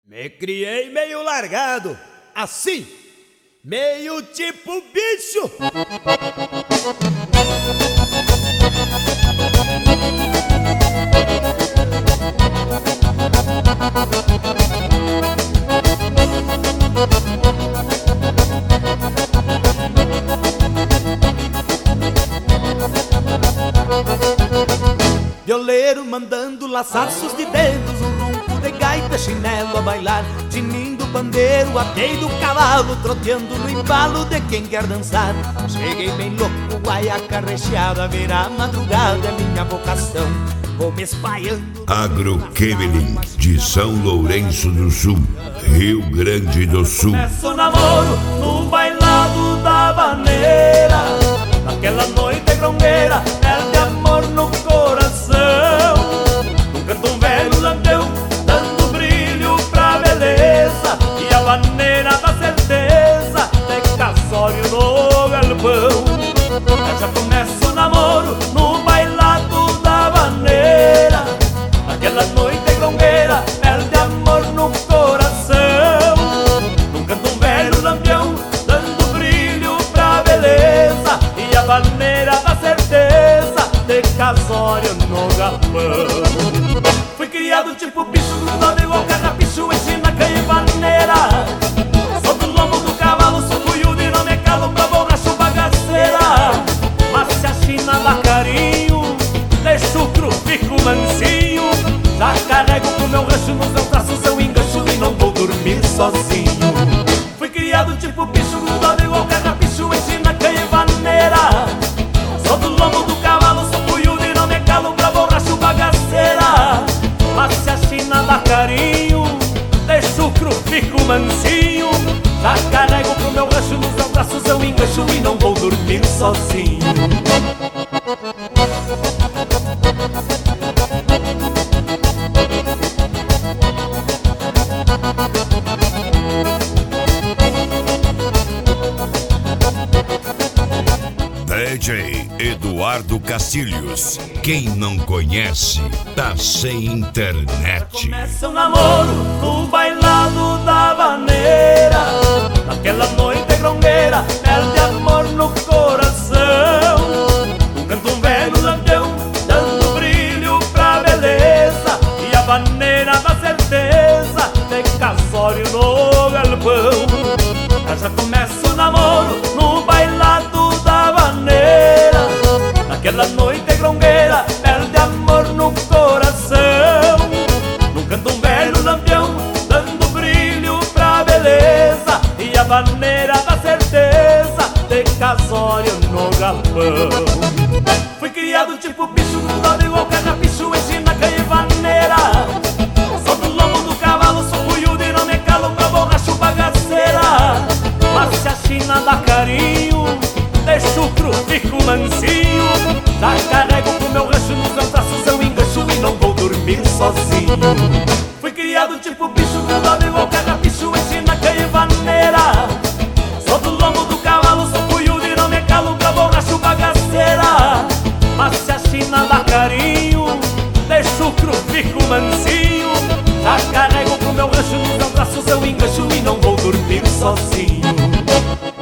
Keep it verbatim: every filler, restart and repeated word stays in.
Me criei meio largado, assim, meio tipo bicho. Violeiro mandando laçaços de dedos, um ronco de gaita, chinelo a bailar, tinindo bandeiro, atei do cavalo, troteando no embalo de quem quer dançar. Cheguei bem louco, guaiaca recheada, virar madrugada é minha vocação. Vou me espalhando. Agroquemeling de São Lourenço do Sul, Rio Grande do Sul. Começo o namoro no bailado da maneira, naquela noite grongueira, perde amor no coração. Num canto um velho lampião, dando brilho pra beleza, e a maneira da certeza de casório no galpão. Já começa o namoro no bailado da maneira, naquela noite grongueira, perde amor no coração. Num canto um velho lampião, dando brilho pra beleza, e a maneira da certeza de casório no galpão. Fui criado tipo bicho, grudado igual carrapicho, ensina caivaneira. Sou do lombo do cavalo, sou cuiudo e não me calo pra borracho bagaceira. Mas se a China dá carinho, deixo o cru, fico mansinho. Já carrego pro meu rancho, nos meus braços eu engancho e não vou dormir sozinho. Fui criado tipo bicho, grudado igual carrapicho, ensina caivaneira. Sou do lombo do cavalo, sou cuiudo e não me calo pra borracho bagaceira. Mas se a China dá carinho, deixo o cru, fico mansinho. Já carrego pro meu rancho, nos meus braços eu engancho e não vou dormir sozinho. D J Eduardo Castilhos. Quem não conhece, tá sem internet. Começa o namoro no bailado da maneira, naquela noite grongueira, perde amor no coração. Um canto um velho lampião, dando brilho pra beleza, e a maneira da certeza de casório no galpão. Já começa o namoro no bailado da maneira, naquela noite grongueira, perde amor no coração. Num canto um velho lampião, dando brilho pra beleza, e a maneira da certeza de casório no galpão. Fui criado tipo bicho, grudado igual carrapicho, ensina caivaneira. Sou do lombo do cavalo, sou cuiudo e não me calo pra borracho bagaceira. Mas se a China dá carinho, deixo o cru, fico mansinho. Já carrego pro meu rancho, nos meus braços eu engancho e não vou dormir sozinho. Fui criado tipo bicho, grudado igual carrapicho, ensina caivaneira. Sou do lombo do cavalo, sou cuiudo e não me calo pra borracho bagaceira. Mas se a China dá carinho, deixo o cru, fico mansinho. Já carrego pro meu rancho, nos meus braços eu engancho e não vou dormir sozinho.